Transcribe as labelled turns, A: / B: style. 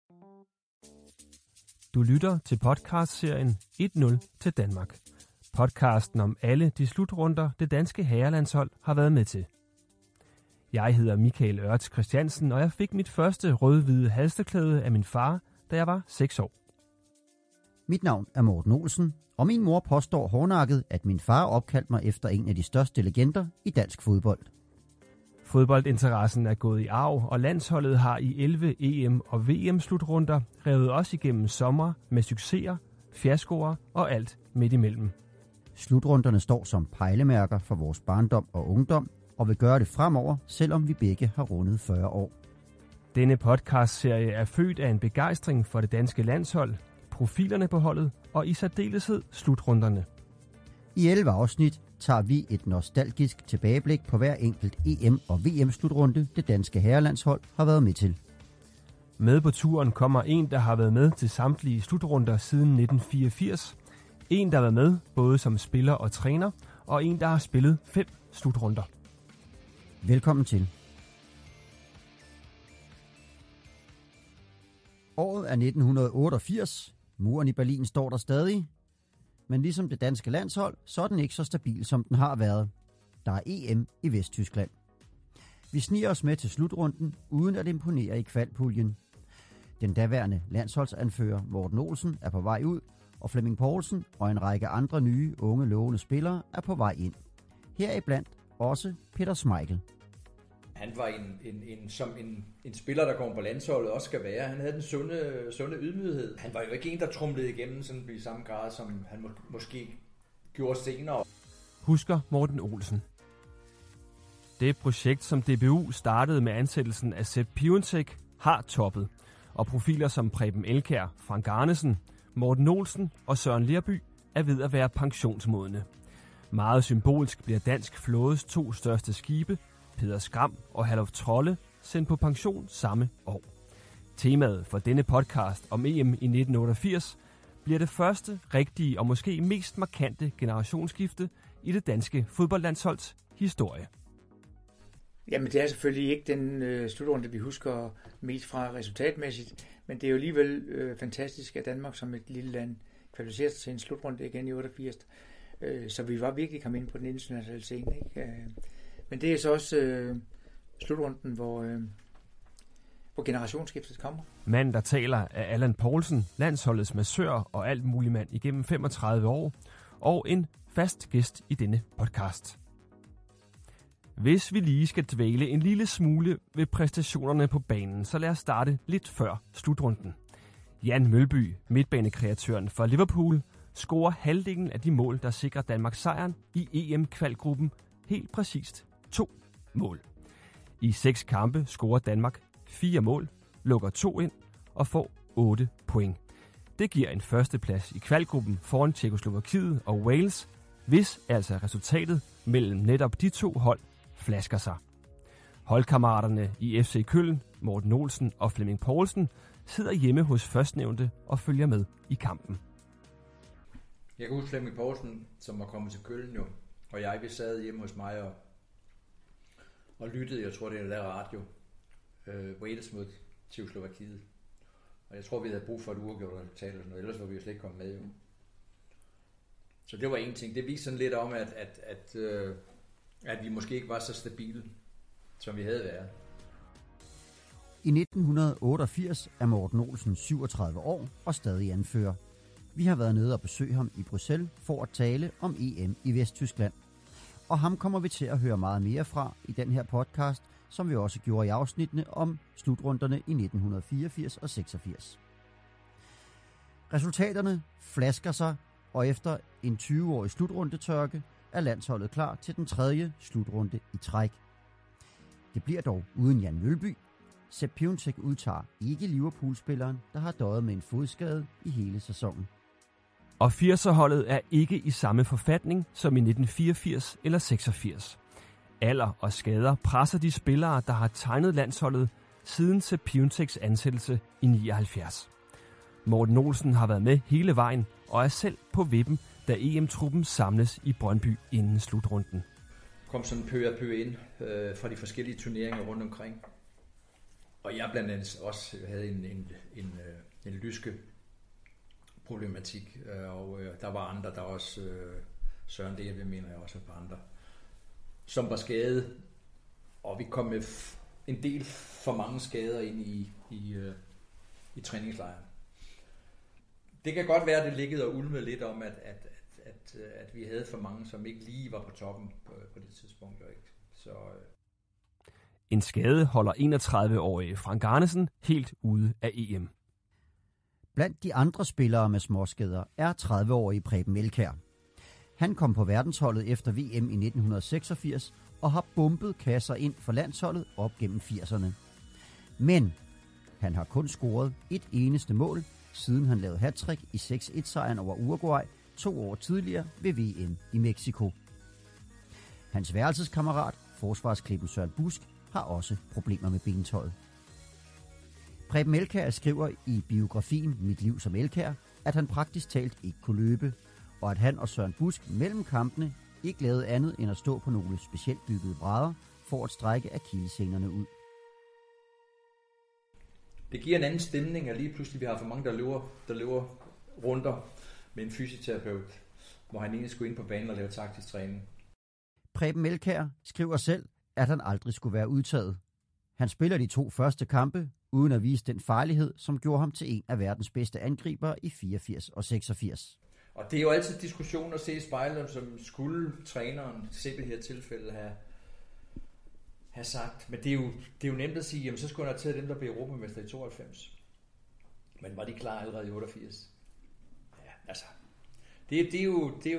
A: Du lytter til podcastserien 1-0 til Danmark. Podcasten om alle de slutrunder, det danske herrelandshold har været med til. Jeg hedder Michael Ørts Christiansen, og jeg fik mit første rød-hvide halstørklæde af min far, da jeg var 6 år.
B: Mit navn er Morten Olsen, og min mor påstår hårdnakket, at min far opkaldte mig efter en af de største legender i dansk fodbold.
A: Fodboldinteressen er gået i arv, og landsholdet har i 11 EM- og VM-slutrunder revet os igennem sommer med succeser, fiaskoer og alt midt imellem.
B: Slutrunderne står som pejlemærker for vores barndom og ungdom, og vil gøre det fremover, selvom vi begge har rundet 40 år.
A: Denne podcastserie er født af en begejstring for det danske landshold, profilerne på holdet og i særdeleshed slutrunderne.
B: I 11 afsnit tager vi et nostalgisk tilbageblik på hver enkelt EM- og VM-slutrunde, det danske herrelandshold har været med til.
A: Med på turen kommer en, der har været med til samtlige slutrunder siden 1984. En, der har været med både som spiller og træner, og en, der har spillet 5 slutrunder.
B: Velkommen til. Året er 1988. Muren i Berlin står der stadig. Men ligesom det danske landshold, så er den ikke så stabil, som den har været. Der er EM i Vesttyskland. Vi sniger os med til slutrunden, uden at imponere i kvalpuljen. Den daværende landsholdsanfører Morten Olsen er på vej ud, og Flemming Poulsen og en række andre nye, unge, lovende spillere er på vej ind. Heriblandt også Peter Schmeichel.
C: Han var en spiller, der kommer på landsholdet også skal være. Han havde den sunde ydmyghed. Han var jo ikke en, der trumlede igennem sådan i samme grad, som han måske gjorde senere.
A: Husker Morten Olsen. Det projekt, som DBU startede med ansættelsen af Sepp Piontek, har toppet. Og profiler som Preben Elkjær, Frank Arnesen, Morten Olsen og Søren Lerby er ved at være pensionsmodne. Meget symbolsk bliver dansk flådes 2 største skibe, Peder Skram og Herluf Trolle, sendt på pension samme år. Temaet for denne podcast om EM i 1988 bliver det første rigtige og måske mest markante generationsskifte i det danske fodboldlandsholds historie.
D: Jamen det er selvfølgelig ikke den slutrunde, vi husker mest fra resultatmæssigt, men det er jo alligevel fantastisk, at Danmark som et lille land kvalificerer sig til en slutrunde igen i 88. Så vi var virkelig kommet ind på den internationale scene, ikke? Men det er så også slutrunden, hvor generationsskiftet kommer.
A: Manden, der taler, er Allan Poulsen, landsholdets massør og alt mulig mand igennem 35 år, og en fast gæst i denne podcast. Hvis vi lige skal dvæle en lille smule ved præstationerne på banen, så lad os starte lidt før slutrunden. Jan Mølby, midtbanekreatøren for Liverpool, scorer halvdelen af de mål, der sikrer Danmark sejren i EM-kvalgruppen, helt præcist 2 mål. I 6 kampe scorer Danmark 4 mål, lukker 2 ind og får 8 point. Det giver en førsteplads i kvalgruppen foran Tjekkoslovakiet og Wales, hvis altså resultatet mellem netop de 2 hold flasker sig. Holdkammeraterne i FC Köln, Morten Olsen og Flemming Poulsen, sidder hjemme hos førstnævnte og følger med i kampen.
C: Jeg kan huske Flemming Poulsen, som var kommet til Köln jo, og vi sad hjemme hos mig og lyttede, jeg tror det er der radio, Wales mod Tjekkoslovakiet. Og jeg tror vi havde brug for et uafgjort resultat eller noget, ellers var vi jo slet ikke kommet med jo. Så det var en ting. Det viste sådan lidt om, at vi måske ikke var så stabile, som vi havde været.
B: I 1988 er Morten Olsen 37 år og stadig anfører. Vi har været nede og besøge ham i Bruxelles for at tale om EM i Vesttyskland. Og ham kommer vi til at høre meget mere fra i den her podcast, som vi også gjorde i afsnittene om slutrunderne i 1984 og 86. Resultaterne flasker sig, og efter en 20-årig slutrundetørke er landsholdet klar til den 3. slutrunde i træk. Det bliver dog uden Jan Mølby. Sepp Piontek udtager ikke Liverpool-spilleren, der har døjet med en fodskade i hele sæsonen.
A: Og 80'er-holdet er ikke i samme forfatning som i 1984 eller 86. Alder og skader presser de spillere, der har tegnet landsholdet siden Sepp Pionteks ansættelse i 79. Morten Olsen har været med hele vejen og er selv på vippen, da EM-truppen samles i Brøndby inden slutrunden.
C: Kom sådan pø ind fra de forskellige turneringer rundt omkring. Og jeg blandt andet også havde en lyske problematik, og der var andre, der også, Søren David mener jeg også, et par andre, som var skadet, og vi kom med en del for mange skader ind i træningslejren. Det kan godt være, at det liggede og ulmede lidt om, at vi havde for mange, som ikke lige var på toppen på det tidspunkt. Ikke? Så,
A: En skade holder 31-årige Frank Arnesen helt ude af EM.
B: Blandt de andre spillere med småskader er 30-årige Preben Elkjær. Han kom på verdensholdet efter VM i 1986 og har bumpet kasser ind for landsholdet op gennem 80'erne. Men han har kun scoret et eneste mål, siden han lavede hattrick i 6-1-sejren over Uruguay 2 år tidligere ved VM i Mexico. Hans værelseskammerat, forsvarsklippen Søren Busk, har også problemer med bentøjet. Preben Elkjær skriver i biografien Mit liv som Elkjær, at han praktisk talt ikke kunne løbe, og at han og Søren Busk mellem kampene ikke lavede andet end at stå på nogle specielt byggede brædder for at strække akillessenerne ud.
C: det giver en anden stemning, at lige pludselig vi har for mange, der løber runder med en fysioterapeut, hvor han egentlig skulle ind på banen og lave taktisk træning.
B: Preben Elkjær skriver selv, at han aldrig skulle være udtaget. Han spiller de 2 første kampe, uden at vise den farlighed, som gjorde ham til en af verdens bedste angribere i 84 og 86.
C: Og det er jo altid diskussion at se i spejlet, som skulle træneren se det her tilfælde have sagt. Men det er jo nemt at sige, jamen så skulle han have taget dem, der blev europamester i 92. Men var de klar allerede i 88? Ja, altså. Det er jo